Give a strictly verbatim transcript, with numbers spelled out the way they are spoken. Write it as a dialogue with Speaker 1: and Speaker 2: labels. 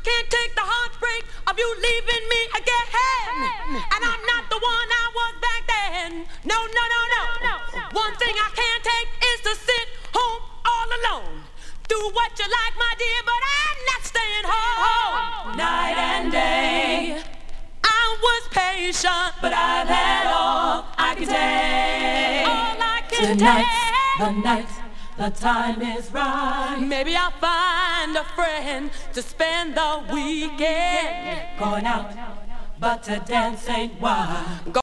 Speaker 1: can't take the heartbreak of you leaving me again. And I'm not the one I was back then. No, no, no, no, no. One thing I can't take is to sit home all alone. Do what you like, my dear, but I'm not staying home. Night and day, I was patient, but I've had all I can take. All I can
Speaker 2: Tonight's
Speaker 1: take.
Speaker 2: the night, the time is right.
Speaker 1: Maybe I'll find a friend to spend the weekend.
Speaker 2: Going out, but to dance ain't why.